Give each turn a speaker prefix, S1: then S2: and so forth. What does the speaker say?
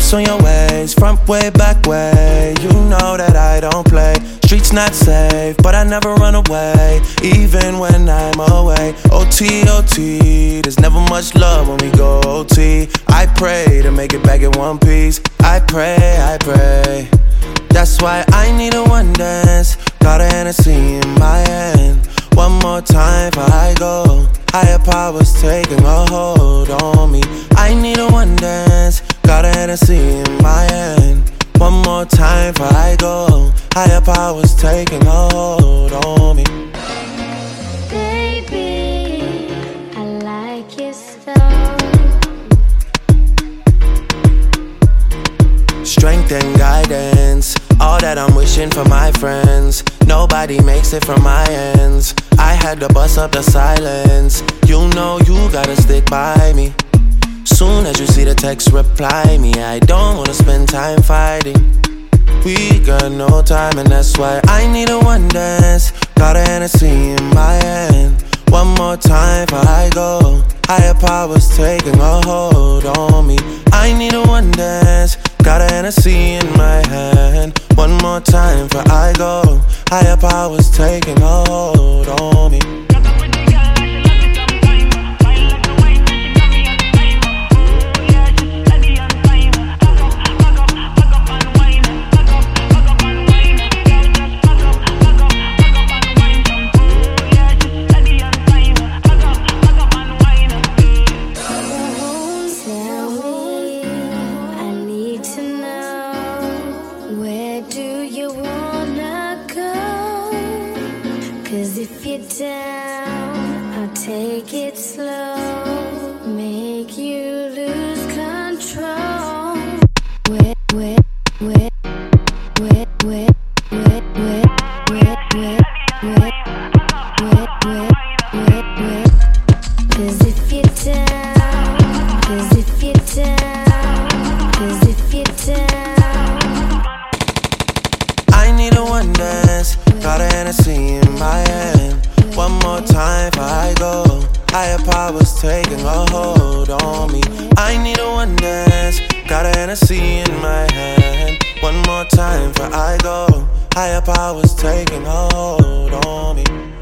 S1: ice on your waist, front way, back way. You know that I don't play. Streets not safe, but I never run away, even when I'm away. OT, OT, there's never much love when we go OT. I pray to make it back in one piece. I pray, I pray. That's why I need a one dance. Got a Hennessy in my hand. One more time before I go. Higher powers taking a hold on me. I need a one dance. Got a Hennessy in my hand. One more time before I go. Higher powers taking a hold on me.
S2: Baby, I like it so.
S1: Strength and guidance, all that I'm wishing for my friends. Nobody makes it from my ends. I had to bust up the silence. You know you gotta stick by me. Soon as you see the text, reply me. I don't wanna spend time fighting. We got no time and that's why I need a one dance. Got a Hennessy in my hand. One more time before I go. Higher powers taking a hold on me. I need a one dance. Got a Hennessy in my hand. One more time before I go. Higher powers taking a hold on me.
S2: Cause if you're down, I'll take it slow, make you lose control. Cause if you're down, cause if you're down, cause if you're down.
S1: I need a one dance. Got a Hennessy in my hand. One more time before I go. Higher powers taking a hold on me. I need a one dance. Got a Hennessy in my hand. One more time before I go. Higher powers taking a hold on me.